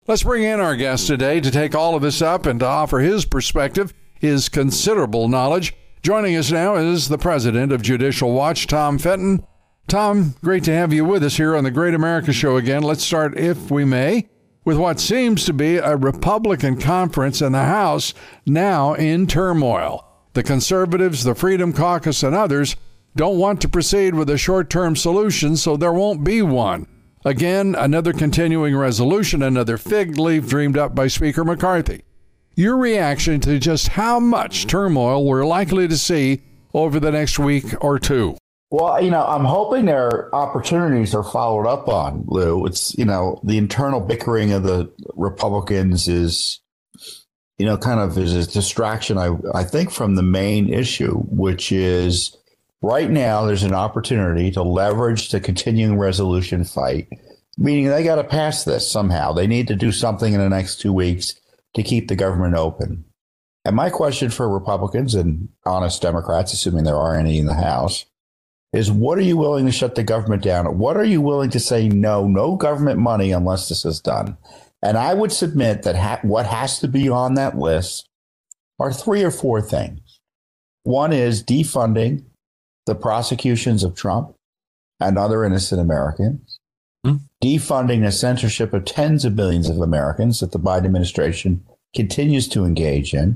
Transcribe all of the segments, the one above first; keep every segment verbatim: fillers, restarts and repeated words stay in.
Let's bring in our guest today to take all of this up and to offer his perspective, his considerable knowledge. Joining us now is the president of Judicial Watch, Tom Fenton. Tom, great to have you with us here on the Great America Show again. Let's start, if we may, with what seems to be a Republican conference in the House now in turmoil. The conservatives, the Freedom Caucus, and others don't want to proceed with a short-term solution, so there won't be one. Again, another continuing resolution, another fig leaf dreamed up by Speaker McCarthy. Your reaction to just how much turmoil we're likely to see over the next week or two? Well, you know, I'm hoping their opportunities are followed up on, Lou. It's, you know, the internal bickering of the Republicans is, you know, kind of is a distraction, I, I think, from the main issue, which is right now there's an opportunity to leverage the continuing resolution fight, meaning they got to pass this somehow. They need to do something in the next two weeks to keep the government open. And my question for Republicans and honest Democrats, assuming there are any in the House, is what are you willing to shut the government down? What are you willing to say no, no government money unless this is done? And I would submit that ha- what has to be on that list are three or four things. One is defunding the prosecutions of Trump and other innocent Americans, hmm. defunding the censorship of tens of billions of Americans that the Biden administration continues to engage in,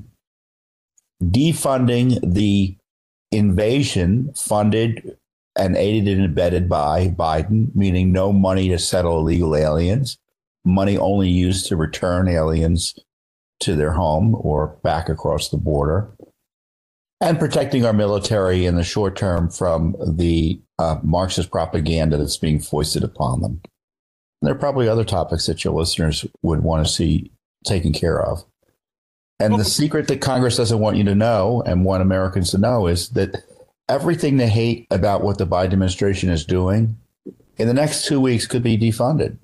defunding the invasion funded and aided and abetted by Biden, meaning no money to settle illegal aliens, money only used to return aliens to their home or back across the border, and protecting our military in the short term from the uh, Marxist propaganda that's being foisted upon them. And there are probably other topics that your listeners would want to see taken care of. And the secret that Congress doesn't want you to know and want Americans to know is that everything they hate about what the Biden administration is doing in the next two weeks could be defunded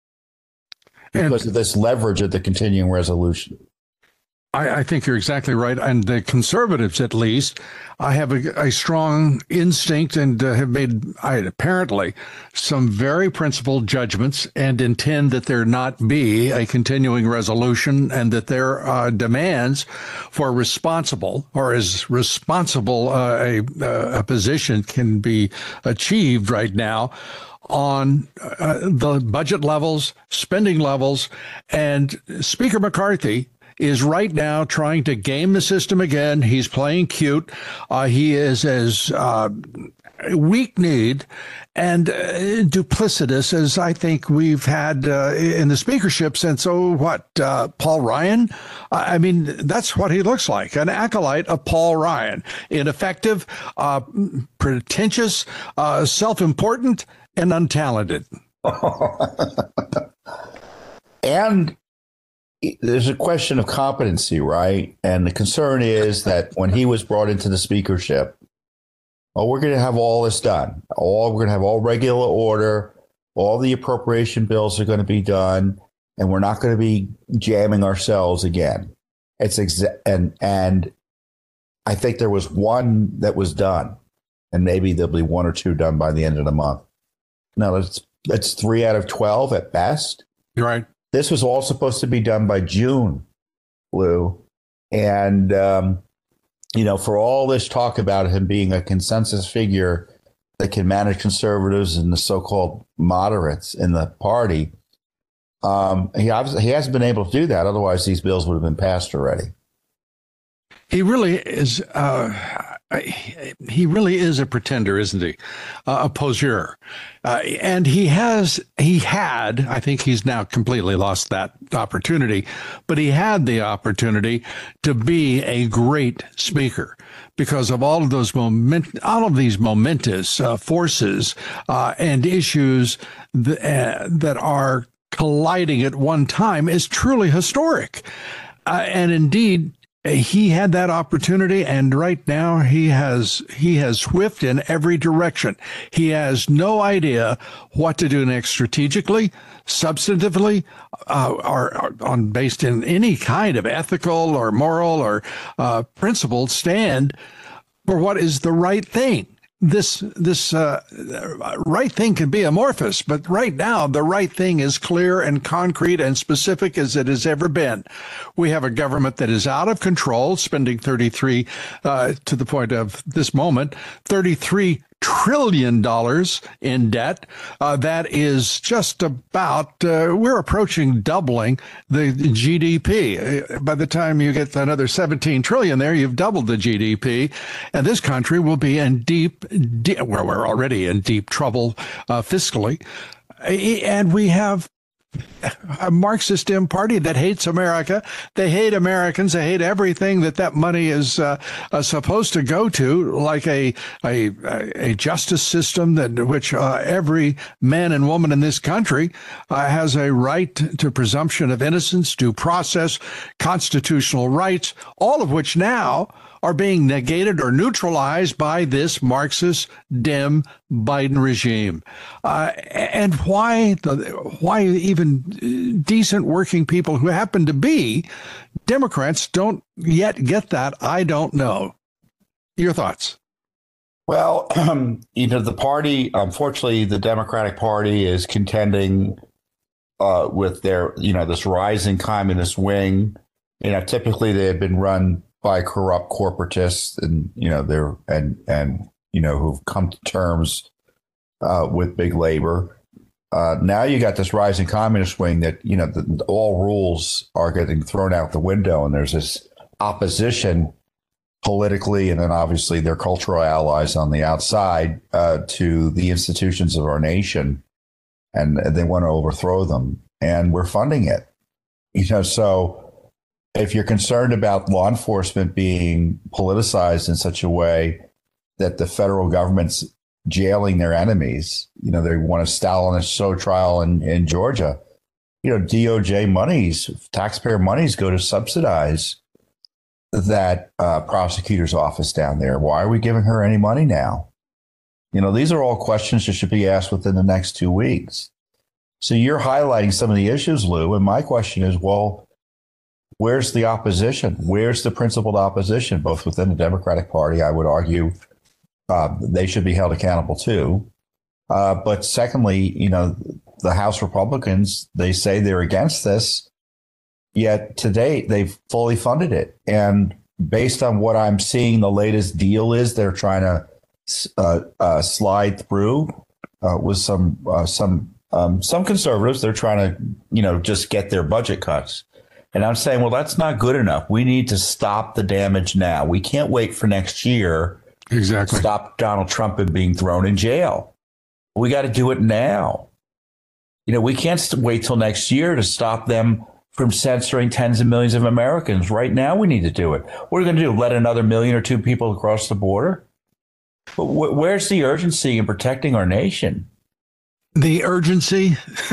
because and of this leverage of the continuing resolution. I, I think you're exactly right. And the conservatives, at least, I have a, a strong instinct and uh, have made, I, apparently, some very principled judgments and intend that there not be a continuing resolution and that their uh, demands for responsible or as responsible uh, a, a position can be achieved right now on uh, the budget levels, spending levels, and Speaker McCarthy is right now trying to game the system again. He's playing cute. Uh, he is as uh, weak-kneed and uh, duplicitous as I think we've had uh, in the speakership since, oh, what, uh, Paul Ryan? I mean, that's what he looks like, an acolyte of Paul Ryan. Ineffective, uh, pretentious, uh, self-important, and untalented. And there's a question of competency, right? And the concern is that when he was brought into the speakership, oh, we're going to have all this done. All we're going to have all regular order. All the appropriation bills are going to be done, and we're not going to be jamming ourselves again. It's exa- and and I think there was one that was done, and maybe there'll be one or two done by the end of the month. No, that's that's three out of twelve at best. You're right. This was all supposed to be done by June, Lou. And, um, you know, for all this talk about him being a consensus figure that can manage conservatives and the so-called moderates in the party, um, he obviously he hasn't been able to do that. Otherwise, these bills would have been passed already. He really is. Uh, he really is a pretender, isn't he? Uh, a poseur. Uh, and he has, he had, I think he's now completely lost that opportunity, but he had the opportunity to be a great speaker because of all of those moment, all of these momentous uh, forces uh, and issues th- uh, that are colliding at one time is truly historic. Uh, and indeed, he had that opportunity, and right now he has he has whiffed in every direction. He has no idea what to do next strategically, substantively, uh, or, or on based in any kind of ethical or moral or uh, principled stand for what is the right thing. this this uh, right thing can be amorphous, but right now the right thing is clear and concrete and specific as it has ever been. We have a government that is out of control, spending thirty-three uh, to the point of this moment, thirty-three trillion dollars in debt. Uh, that is just about, uh, we're approaching doubling the G D P. By the time you get another seventeen trillion there, you've doubled the G D P. And this country will be in deep, deep well, we're already in deep trouble uh, fiscally. And we have a Marxist Dem party that hates America. They hate Americans. They hate everything that that money is uh, uh, supposed to go to, like a a, a justice system that which uh, every man and woman in this country uh, has a right to presumption of innocence, due process, constitutional rights, all of which now are being negated or neutralized by this Marxist Dem Biden regime. Uh, and why the, why even decent working people who happen to be Democrats don't yet get that, I don't know. Your thoughts? Well, um, you know, the party, unfortunately, the Democratic Party is contending uh, with their, you know, this rising communist wing. You know, typically they have been run by corrupt corporatists, and you know they're and and you know who've come to terms uh, with big labor. Uh, now you got this rising communist wing that you know the, all rules are getting thrown out the window, and there's this opposition politically, and then obviously their cultural allies on the outside uh, to the institutions of our nation, and, and they want to overthrow them, and we're funding it. You know, so. If you're concerned about law enforcement being politicized in such a way that the federal government's jailing their enemies, you know, they want a Stalinist show trial in, in Georgia, you know, D O J monies, taxpayer monies go to subsidize that uh, prosecutor's office down there. Why are we giving her any money now? You know, these are all questions that should be asked within the next two weeks. So you're highlighting some of the issues, Lou. And my question is, well, where's the opposition? Where's the principled opposition, both within the Democratic Party? I would argue uh, they should be held accountable too. Uh, but secondly, you know, the House Republicans, they say they're against this, yet to date they've fully funded it. And based on what I'm seeing, the latest deal is they're trying to uh, uh, slide through uh, with some uh, some um, some conservatives. They're trying to, you know, just get their budget cuts. And I'm saying, well, that's not good enough. We need to stop the damage now. We can't wait for next year. Exactly. To stop Donald Trump from being thrown in jail. We got to do it now. You know, we can't wait till next year to stop them from censoring tens of millions of Americans. Right now, we need to do it. What are we going to do? Let another million or two people across the border? But where's the urgency in protecting our nation? The urgency,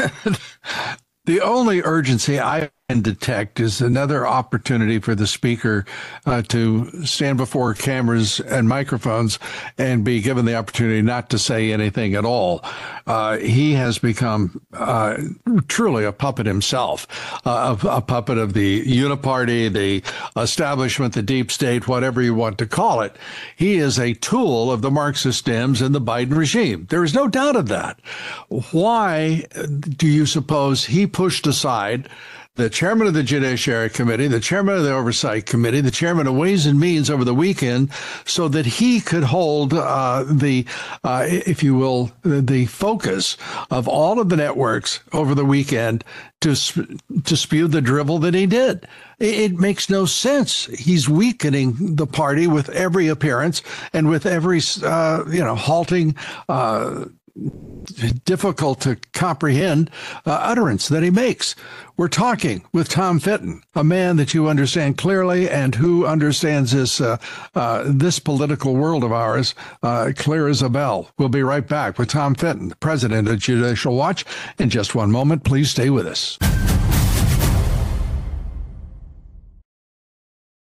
the only urgency I can detect is another opportunity for the speaker uh, to stand before cameras and microphones and be given the opportunity not to say anything at all. Uh, he has become uh, truly a puppet himself, uh, a, a puppet of the uniparty, the establishment, the deep state, whatever you want to call it. He is a tool of the Marxist Dems and the Biden regime. There is no doubt of that. Why do you suppose he pushed aside the chairman of the Judiciary Committee, the chairman of the Oversight Committee, the chairman of Ways and Means over the weekend, so that he could hold uh, the, uh, if you will, the focus of all of the networks over the weekend to to spew the drivel that he did? It makes no sense. He's weakening the party with every appearance and with every, uh, you know, halting, uh, difficult to comprehend uh, utterance that he makes. We're talking with Tom Fitton, a man that you understand clearly and who understands this uh, uh, this political world of ours uh, clear as a bell. We'll be right back with Tom Fitton, the president of Judicial Watch, in just one moment. Please stay with us.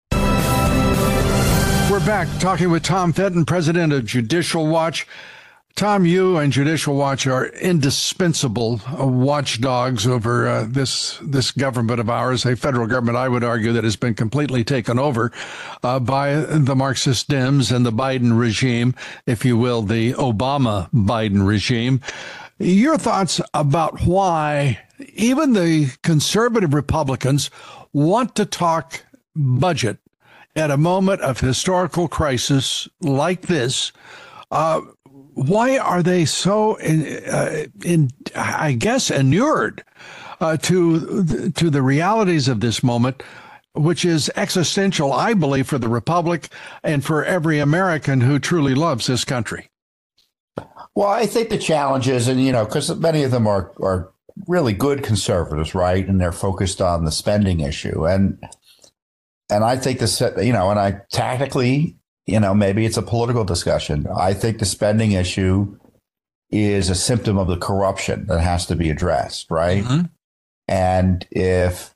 We're back talking with Tom Fitton, president of Judicial Watch. Tom, you and Judicial Watch are indispensable uh, watchdogs over uh, this this government of ours, a federal government, I would argue, that has been completely taken over uh, by the Marxist Dems and the Biden regime, if you will, the Obama-Biden regime. Your thoughts about why even the conservative Republicans want to talk budget at a moment of historical crisis like this? Uh, Why are they so, in, uh, in I guess, inured uh, to to the realities of this moment, which is existential, I believe, for the Republic and for every American who truly loves this country? Well, I think the challenge is, and you know, because many of them are are really good conservatives, right, and they're focused on the spending issue, and and I think this, you know, and I tactically. You know, maybe it's a political discussion. I think the spending issue is a symptom of the corruption that has to be addressed, right? Mm-hmm. And if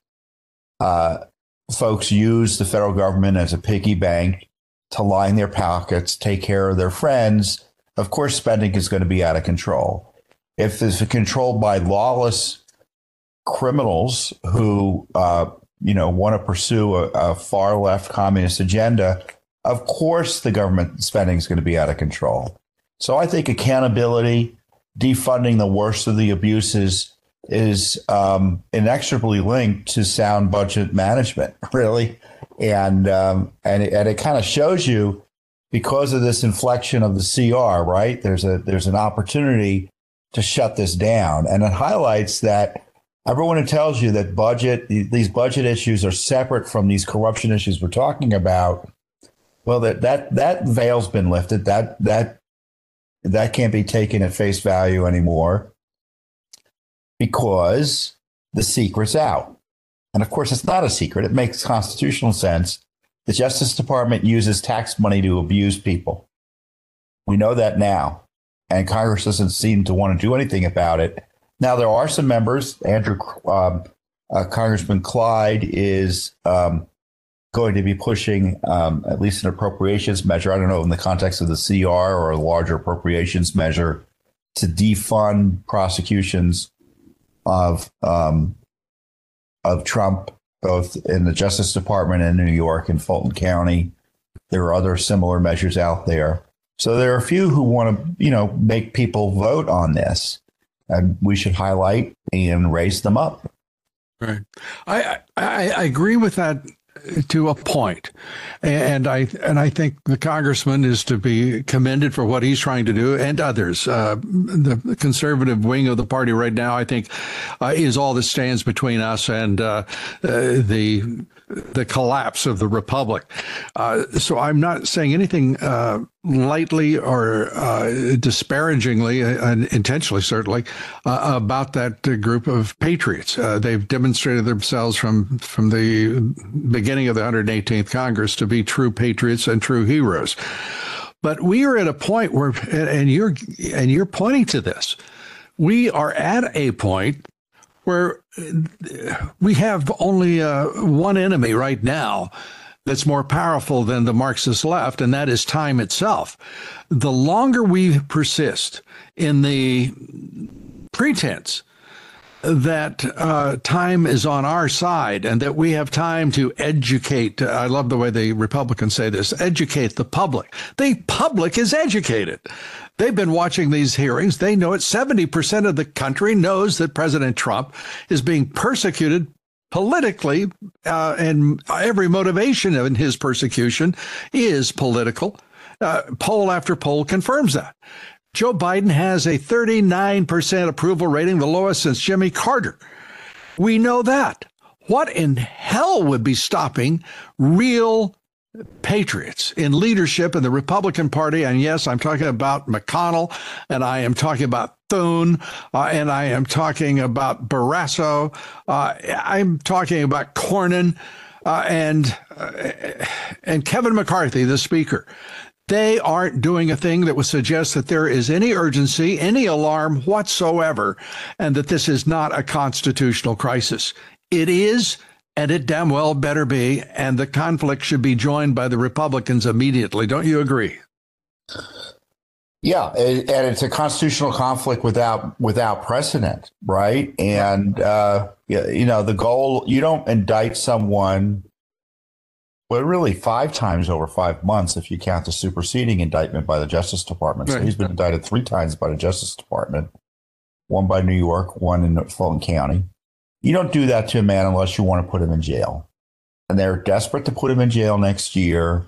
uh, folks use the federal government as a piggy bank to line their pockets, take care of their friends, of course, spending is going to be out of control. If it's controlled by lawless criminals who, uh, you know, want to pursue a, a far left communist agenda, of course, the government spending is going to be out of control. So I think accountability, defunding the worst of the abuses is um, inexorably linked to sound budget management, really. And um, and it, and it kind of shows you, because of this inflection of the C R, right? There's a there's an opportunity to shut this down. And it highlights that everyone who tells you that budget, these budget issues are separate from these corruption issues we're talking about, well, that that that veil's been lifted. That that that can't be taken at face value anymore, because the secret's out. And of course, it's not a secret. It makes constitutional sense. The Justice Department uses tax money to abuse people. We know that now, and Congress doesn't seem to want to do anything about it. Now, there are some members. Andrew, um, uh, Congressman Clyde is. Um, going to be pushing um, at least an appropriations measure, I don't know, in the context of the C R or a larger appropriations measure, to defund prosecutions of um, of Trump, both in the Justice Department in New York and Fulton County. There are other similar measures out there. So there are a few who want to, you know, make people vote on this, and we should highlight and raise them up. Right. I I, I agree with that to a point. And I and I think the congressman is to be commended for what he's trying to do, and others. Uh, the conservative wing of the party right now, I think, uh, is all that stands between us and uh, uh, the the collapse of the republic. Uh, so I'm not saying anything uh, lightly or uh, disparagingly, uh, intentionally certainly, uh, about that uh, group of patriots. Uh, they've demonstrated themselves from from the beginning of the one hundred eighteenth Congress to be true patriots and true heroes. But we are at a point where, and you're and you're pointing to this, we are at a point where we have only uh, one enemy right now that's more powerful than the Marxist left, and that is time itself. The longer we persist in the pretense that uh, time is on our side and that we have time to educate, I love the way the Republicans say this, educate the public. The public is educated. They've been watching these hearings. They know it. seventy percent of the country knows that President Trump is being persecuted politically, uh, and every motivation in his persecution is political. Uh, poll after poll confirms that. Joe Biden has a thirty-nine percent approval rating, the lowest since Jimmy Carter. We know that. What in hell would be stopping real patriots in leadership in the Republican Party? And yes, I'm talking about McConnell, and I am talking about Thune, uh, and I am talking about Barrasso. Uh, I'm talking about Cornyn uh, and uh, and Kevin McCarthy, the Speaker. They aren't doing a thing that would suggest that there is any urgency, any alarm whatsoever, and that this is not a constitutional crisis. It is, and it damn well better be, and the conflict should be joined by the Republicans immediately. Don't you agree? Yeah, and and it's a constitutional conflict without without precedent, right? And uh, yeah, you know, the goal, you don't indict someone, well, really five times over five months if you count the superseding indictment by the Justice Department. So Right. he's been indicted three times by the Justice Department, one by New York, one in Fulton County. You don't do that to a man unless you want to put him in jail. And they're desperate to put him in jail next year.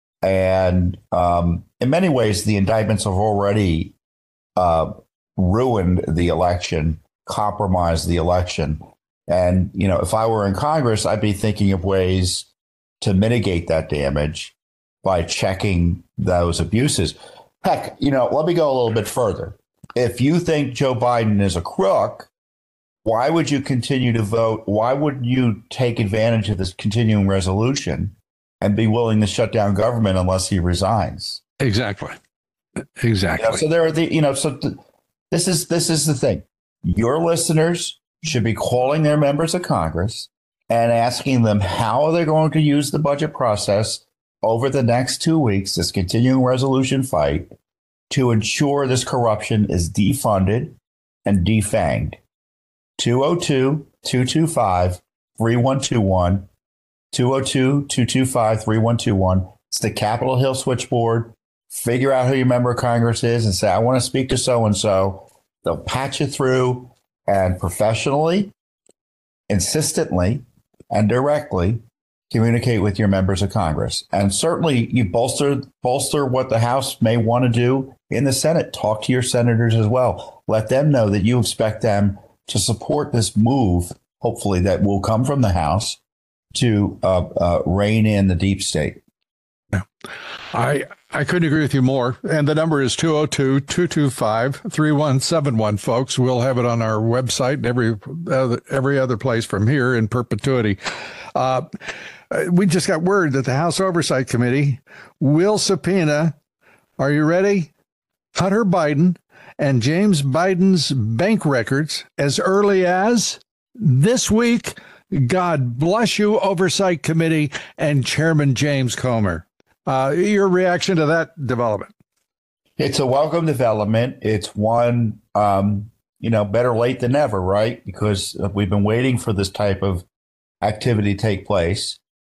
And um, in many ways, the indictments have already uh, ruined the election, compromised the election. And, you know, if I were in Congress, I'd be thinking of ways to mitigate that damage by checking those abuses. Heck, you know, let me go a little bit further. If you think Joe Biden is a crook, why would you continue to vote? Why would you take advantage of this continuing resolution and be willing to shut down government unless he resigns? Exactly. Exactly. You know, so there are the, you know, so th- this is this is the thing. Your listeners should be calling their members of Congress and asking them how are they going to use the budget process over the next two weeks, this continuing resolution fight, to ensure this corruption is defunded and defanged. two oh two, two two five, three one two one, two oh two, two two five, three one two one. It's the Capitol Hill switchboard. Figure out who your member of Congress is and say, I want to speak to so-and-so. They'll patch you through, and professionally, insistently, and directly communicate with your members of Congress. And certainly you bolster bolster what the House may want to do in the Senate. Talk to your senators as well. Let them know that you expect them to support this move, hopefully that will come from the House, to uh, uh, rein in the deep state. Yeah. I I couldn't agree with you more. And the number is two oh two, two two five, three one seven one, folks. We'll have it on our website and every other, every other place from here in perpetuity. Uh, we just got word that the House Oversight Committee will subpoena, are you ready? Hunter Biden and James Biden's bank records as early as this week. God bless you, Oversight Committee and Chairman James Comer. Uh, your reaction to that development? It's a welcome development. It's one, um, you know, better late than never, right? Because we've been waiting for this type of activity to take place.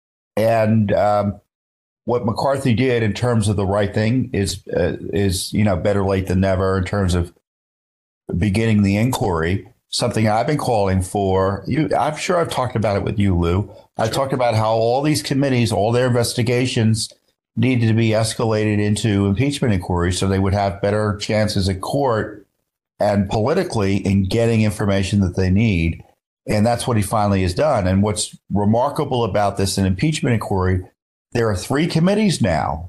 And um, what McCarthy did in terms of the right thing is, uh, is, you know, better late than never in terms of beginning the inquiry. Something I've been calling for. You, I'm sure I've talked about it with you, Lou. I talked about how all these committees, all their investigations needed to be escalated into impeachment inquiries so they would have better chances at court and politically in getting information that they need. And that's what he finally has done. And what's remarkable about this an impeachment inquiry, there are three committees now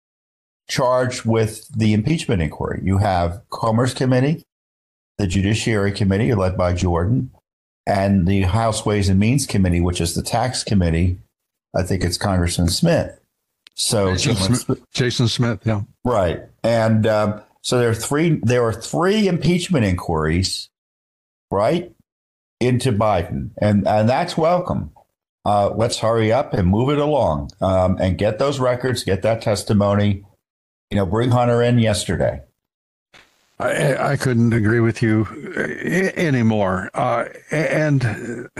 charged with the impeachment inquiry. You have Comer's committee, the Judiciary Committee, led by Jordan, and the House Ways and Means Committee, which is the tax committee. I think it's Congressman Smith. So Jason Smith, Jason Smith, yeah. Right. And um, so there are three there are three impeachment inquiries, right, into Biden. And, and that's welcome. Uh, let's hurry up and move it along um, and get those records, get that testimony, you know, bring Hunter in yesterday. I, I couldn't agree with you anymore. Uh, and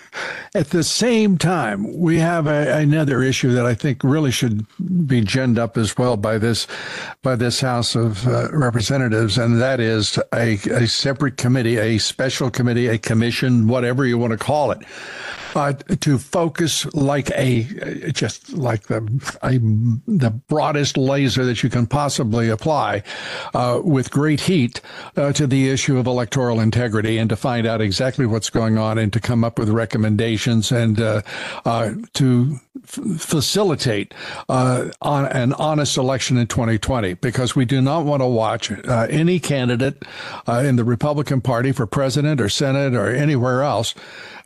at the same time, we have a, another issue that I think really should be ginned up as well by this by this House of uh, Representatives, and that is a, a separate committee, a special committee, a commission, whatever you want to call it, uh, to focus like a just like the a, the broadest laser that you can possibly apply uh, with great heat uh, to the issue of electoral integrity, and to find out exactly what's going on and to come up with recommendations and uh, uh, to f- facilitate uh, on an honest election in twenty twenty, because we do not want to watch uh, any candidate uh, in the Republican Party for president or Senate or anywhere else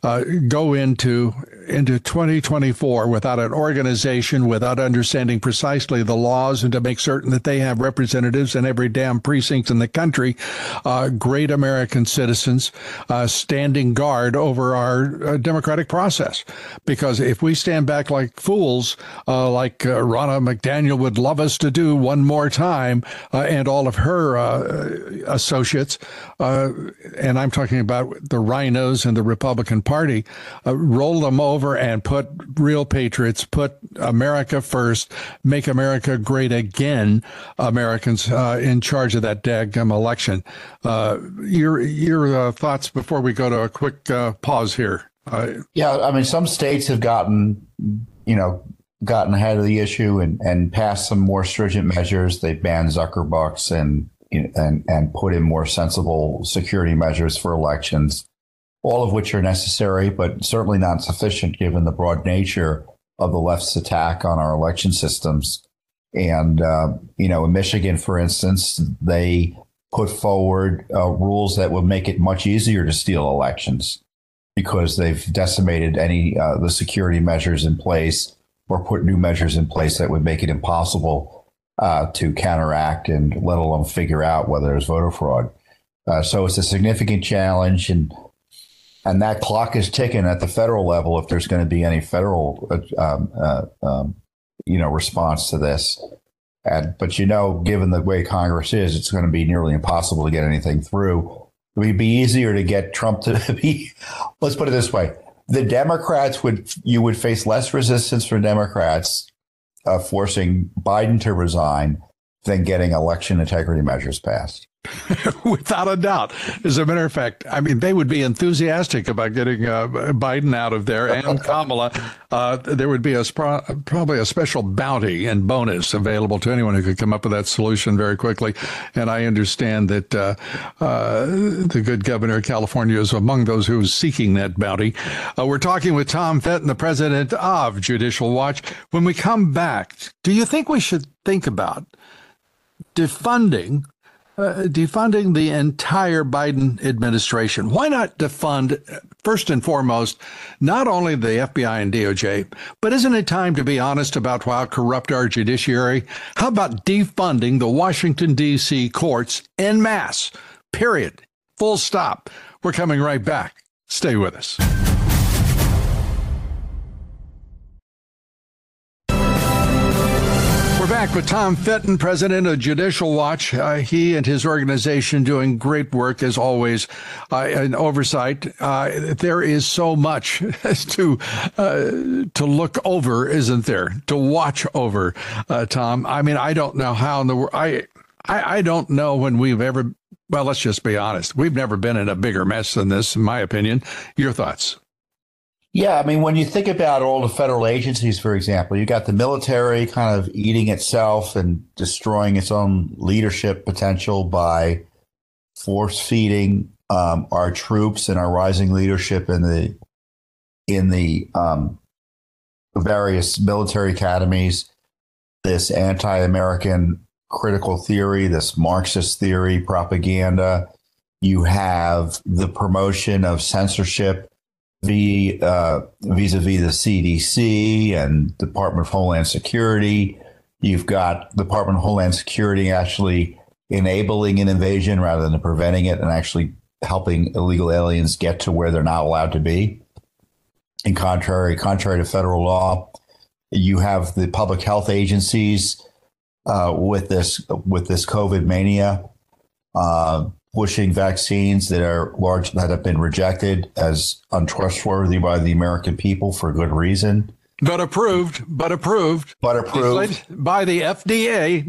uh, go into into twenty twenty-four without an organization, without understanding precisely the laws, and to make certain that they have representatives in every damn precinct in the country, uh, great American citizens uh, standing guard over our uh, democratic process. Because if we stand back like fools, uh, like uh, Ronna McDaniel would love us to do one more time, uh, and all of her uh, associates, uh, and I'm talking about the rhinos in the Republican Party, uh, roll them over and put real patriots, put America first, make America great again, Americans uh, in charge of that daggum election. Uh, your your uh, thoughts before we go to a quick uh, pause here. Uh, yeah, I mean, some states have gotten, you know, gotten ahead of the issue and, and passed some more stringent measures. They banned Zuckerbucks and and and put in more sensible security measures for elections, all of which are necessary, but certainly not sufficient given the broad nature of the left's attack on our election systems. And, uh, you know, in Michigan, for instance, they put forward uh, rules that would make it much easier to steal elections because they've decimated any uh, the security measures in place or put new measures in place that would make it impossible uh, to counteract and let alone figure out whether there's voter fraud. Uh, so it's a significant challenge, and and that clock is ticking at the federal level if there's going to be any federal, um, uh, um, you know, response to this. And, but, you know, given the way Congress is, it's going to be nearly impossible to get anything through. It would be easier to get Trump to be, let's put it this way. The Democrats would, you would face less resistance from Democrats uh, forcing Biden to resign than getting election integrity measures passed. Without a doubt. As a matter of fact, I mean, they would be enthusiastic about getting uh, Biden out of there and Kamala. Uh, there would be a sp- probably a special bounty and bonus available to anyone who could come up with that solution very quickly. And I understand that uh, uh, the good governor of California is among those who is seeking that bounty. Uh, we're talking with Tom Fitton, the president of Judicial Watch. When we come back, do you think we should think about defunding Uh, defunding the entire Biden administration? Why not defund, first and foremost, not only the F B I and D O J, but isn't it time to be honest about how corrupt our judiciary? How about defunding the Washington, D C courts en masse? Period. Full stop. We're coming right back. Stay with us. We're back with Tom Fitton, president of Judicial Watch. Uh, he and his organization doing great work, as always, uh, in oversight. Uh, there is so much to uh, to look over, isn't there? To watch over, uh, Tom. I mean, I don't know how in the world. I, I I don't know when we've ever. Well, let's just be honest. We've never been in a bigger mess than this, in my opinion. Your thoughts? Yeah, I mean, when you think about all the federal agencies, for example, you got the military kind of eating itself and destroying its own leadership potential by force feeding um, our troops and our rising leadership in the in the um, various military academies. This anti-American critical theory, this Marxist theory, propaganda. You have the promotion of censorship V, uh, vis-a-vis the C D C and Department of Homeland Security. You've got Department of Homeland Security actually enabling an invasion rather than preventing it and actually helping illegal aliens get to where they're not allowed to be. And contrary, contrary to federal law, you have the public health agencies uh, with this with this COVID mania. Uh, pushing vaccines that are large that have been rejected as untrustworthy by the American people for good reason. But approved, but approved. But approved. By the F D A.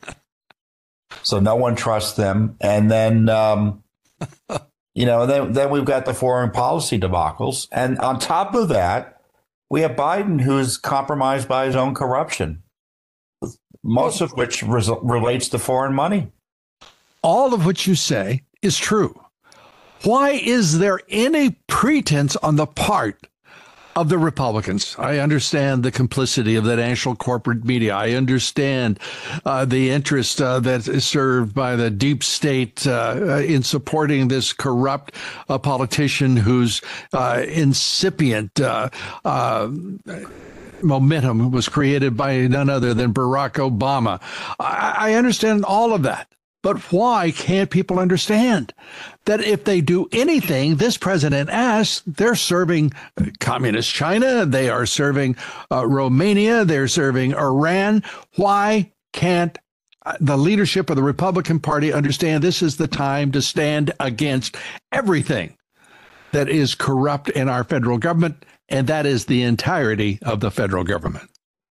So no one trusts them. And then, um, you know, then, then we've got the foreign policy debacles. And on top of that, we have Biden, who's compromised by his own corruption, most of which res- relates to foreign money. All of what you say is true. Why is there any pretense on the part of the Republicans. I understand the complicity of the national corporate media. I understand uh, the interest uh, that is served by the deep state uh, in supporting this corrupt uh, politician whose uh, incipient uh, uh, momentum was created by none other than Barack Obama. I, I understand all of that. But why can't people understand that if they do anything this president asks, they're serving communist China, they are serving uh, Romania, they're serving Iran? Why can't the leadership of the Republican Party understand this is the time to stand against everything that is corrupt in our federal government? And that is the entirety of the federal government.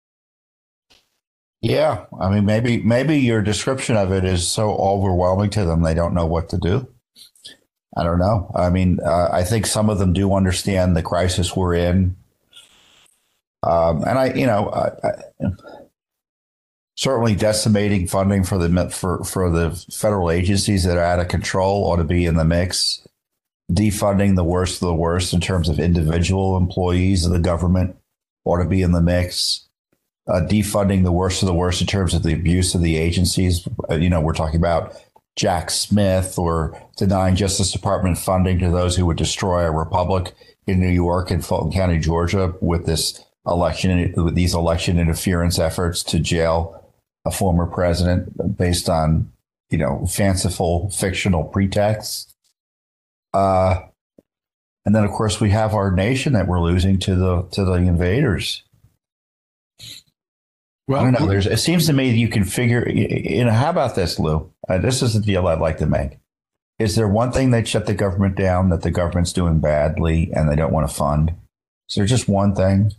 Yeah, I mean, maybe maybe your description of it is so overwhelming to them they don't know what to do. I don't know. I mean, uh, I think some of them do understand the crisis we're in, um, and I, you know, I, I, certainly decimating funding for the for for the federal agencies that are out of control ought to be in the mix. Defunding the worst of the worst in terms of individual employees of the government ought to be in the mix. Uh, defunding the worst of the worst in terms of the abuse of the agencies. Uh, you know, we're talking about Jack Smith, or denying Justice Department funding to those who would destroy a republic in New York and Fulton County, Georgia, with this election, with these election interference efforts to jail a former president based on, you know, fanciful fictional pretexts. Uh, and then, of course, we have our nation that we're losing to the to the invaders. Well, I don't know. There's, it seems to me that you can figure, you know, how about this, Lou? Uh, this is the deal I'd like to make. Is there one thing they'd shut the government down that the government's doing badly and they don't want to fund? Is there just one thing?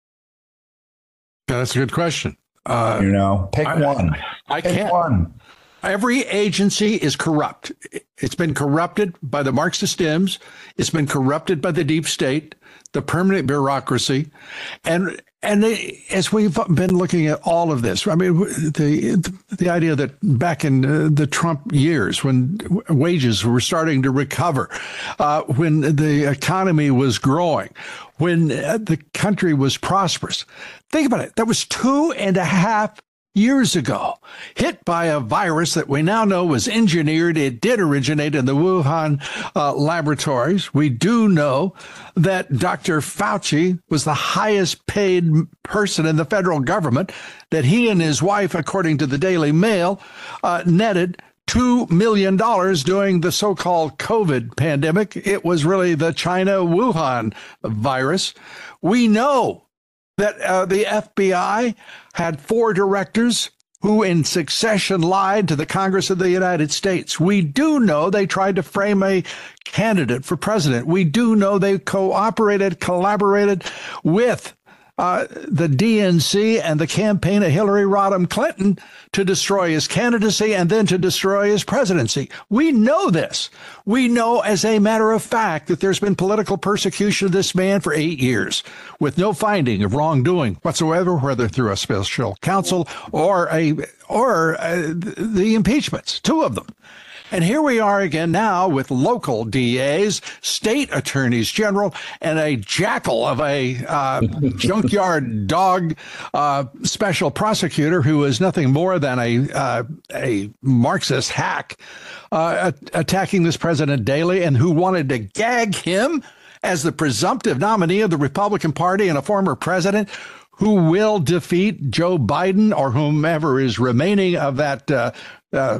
Yeah, that's a good question. Uh, you know, pick I, one. I, I pick can't. one. Every agency is corrupt. It's been corrupted by the Marxist Dems. It's been corrupted by the deep state, the permanent bureaucracy. And and they, as we've been looking at all of this, I mean, the the idea that back in uh, the Trump years, when wages were starting to recover, uh, when the economy was growing, when the country was prosperous, think about it. That was two and a half years ago, hit by a virus that we now know was engineered. It did originate in the Wuhan uh, laboratories. We do know that Doctor Fauci was the highest paid person in the federal government, that he and his wife, according to the Daily Mail, uh, netted two million dollars during the so-called COVID pandemic. It was really the China Wuhan virus. We know that uh, the F B I had four directors who in succession lied to the Congress of the United States. We do know they tried to frame a candidate for president. We do know they cooperated, collaborated with uh, the D N C and the campaign of Hillary Rodham Clinton to destroy his candidacy and then to destroy his presidency. We know this. We know, as a matter of fact, that there's been political persecution of this man for eight years with no finding of wrongdoing whatsoever, whether through a special counsel or a or uh, the impeachments, two of them. And here we are again now with local D As, state attorneys general, and a jackal of a uh, junkyard dog uh, special prosecutor who is nothing more than a uh, a Marxist hack uh, attacking this president daily, and who wanted to gag him as the presumptive nominee of the Republican Party and a former president who will defeat Joe Biden or whomever is remaining of that uh, uh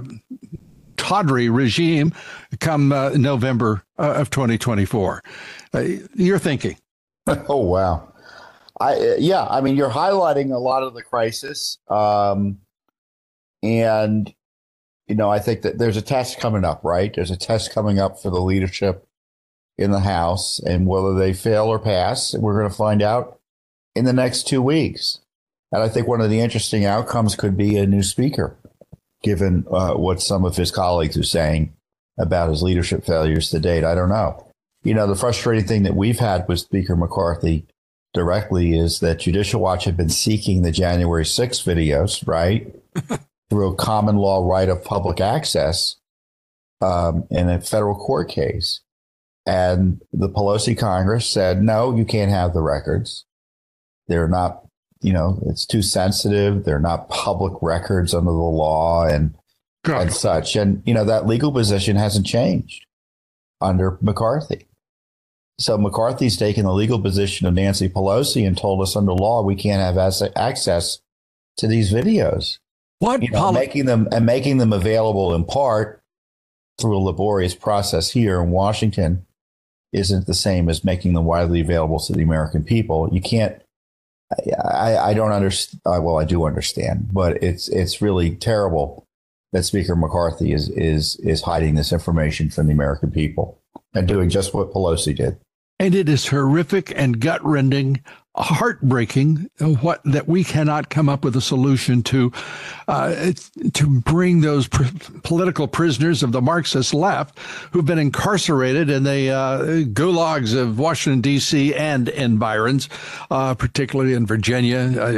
tawdry regime come uh, November uh, of twenty twenty-four. Uh, you're thinking. Oh, wow. I yeah, I mean, you're highlighting a lot of the crisis. Um, and, you know, I think that there's a test coming up, right? There's a test coming up for the leadership in the House, and whether they fail or pass, we're going to find out in the next two weeks. And I think one of the interesting outcomes could be a new speaker, given uh, what some of his colleagues are saying about his leadership failures to date. I don't know. You know, the frustrating thing that we've had with Speaker McCarthy directly is that Judicial Watch had been seeking the January sixth videos, right, through a common law right of public access um, in a federal court case. And the Pelosi Congress said, no, you can't have the records. They're not, you know, it's too sensitive. They're not public records under the law and God. and such. And, you know, that legal position hasn't changed under McCarthy. So McCarthy's taken the legal position of Nancy Pelosi and told us under law we can't have as- access to these videos. What You know, poli- making them and making them available in part through a laborious process here in Washington isn't the same as making them widely available to the American people. You can't. I, I don't understand. Well, I do understand, but it's it's really terrible that Speaker McCarthy is is is hiding this information from the American people and doing just what Pelosi did. And it is horrific and gut-rending, heartbreaking what that we cannot come up with a solution to uh, to bring those pr- political prisoners of the Marxist left who've been incarcerated in the uh, gulags of Washington, D C and environs, uh, particularly in Virginia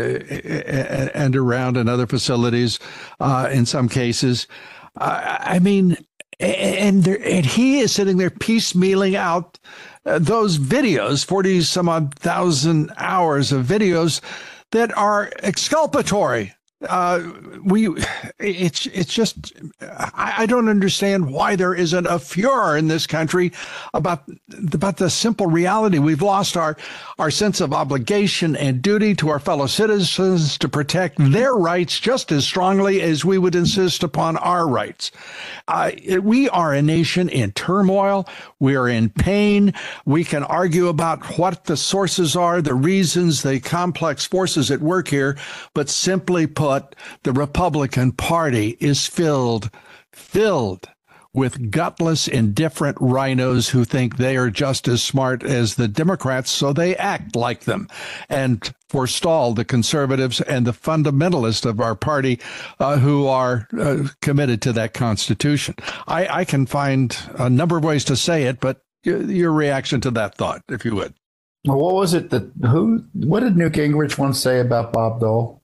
uh, and around in other facilities uh, in some cases. Uh, I mean, and, and he is sitting there piecemealing out Uh, those videos, forty some odd thousand hours of videos that are exculpatory. Uh, we, it's it's just, I, I don't understand why there isn't a furor in this country about about the simple reality. We've lost our our sense of obligation and duty to our fellow citizens to protect their rights just as strongly as we would insist upon our rights. Uh, we are a nation in turmoil. We are in pain. We can argue about what the sources are, the reasons, the complex forces at work here, but simply put, the Republican Party is filled, filled with gutless, indifferent rhinos who think they are just as smart as the Democrats, so they act like them and forestall the conservatives and the fundamentalists of our party uh, who are uh, committed to that Constitution. I, I can find a number of ways to say it, but your reaction to that thought, if you would. Well, what was it that who? What did Newt Gingrich once say about Bob Dole?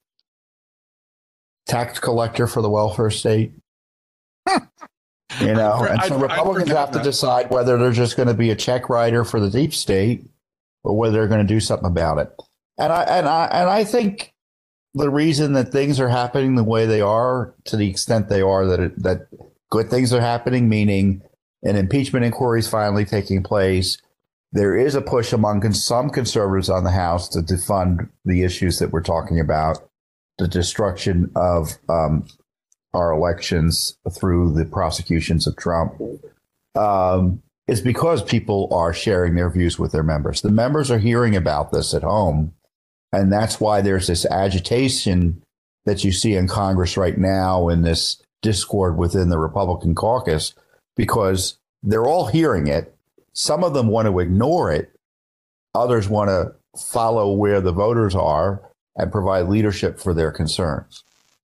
Tax collector for the welfare state. You know, and so Republicans have to decide whether they're just going to be a check writer for the deep state or whether they're going to do something about it. And I and I and I think the reason that things are happening the way they are, to the extent they are, that it, that good things are happening, meaning an impeachment inquiry is finally taking place. There is a push among some conservatives on the House to defund the issues that we're talking about, the destruction of um, our elections through the prosecutions of Trump, um, is because people are sharing their views with their members. The members are hearing about this at home, and that's why there's this agitation that you see in Congress right now and this discord within the Republican caucus, because they're all hearing it. Some of them want to ignore it. Others want to follow where the voters are and provide leadership for their concerns.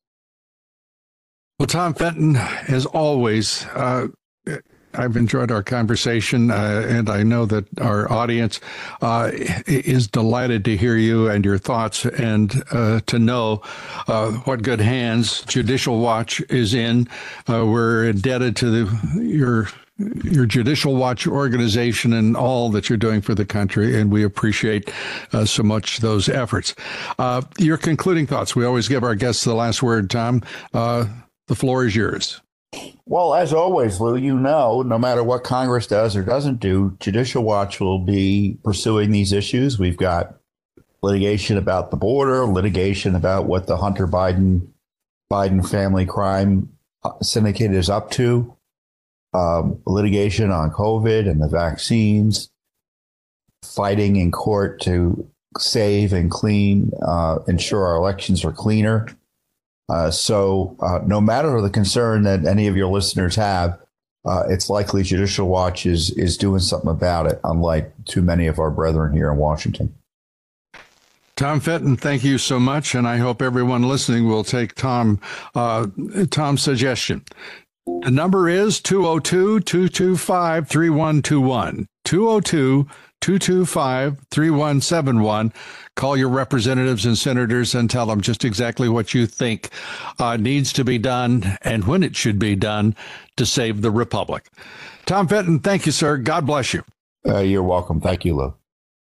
Well, Tom Fenton, as always, uh, I've enjoyed our conversation, uh, and I know that our audience uh, is delighted to hear you and your thoughts, and uh, to know uh, what good hands Judicial Watch is in. Uh, we're indebted to the, your your Judicial Watch organization and all that you're doing for the country, and we appreciate uh, so much those efforts. Uh, your concluding thoughts. We always give our guests the last word, Tom. Uh, the floor is yours. Well, as always, Lou, you know, no matter what Congress does or doesn't do, Judicial Watch will be pursuing these issues. We've got litigation about the border, litigation about what the Hunter Biden Biden family crime syndicate is up to, um, litigation on COVID and the vaccines, fighting in court to save and clean, uh, ensure our elections are cleaner. Uh, so uh, no matter the concern that any of your listeners have, uh, it's likely Judicial Watch is is doing something about it, unlike too many of our brethren here in Washington. Tom Fenton, thank you so much, and I hope everyone listening will take Tom uh, Tom's suggestion. The number is two oh two, two two five, three one two one, two oh two, two two five, three one seven one. Call your representatives and senators and tell them just exactly what you think uh, needs to be done and when it should be done to save the republic. Tom Fenton, thank you, sir. God bless you. Uh, you're welcome. Thank you, Lou.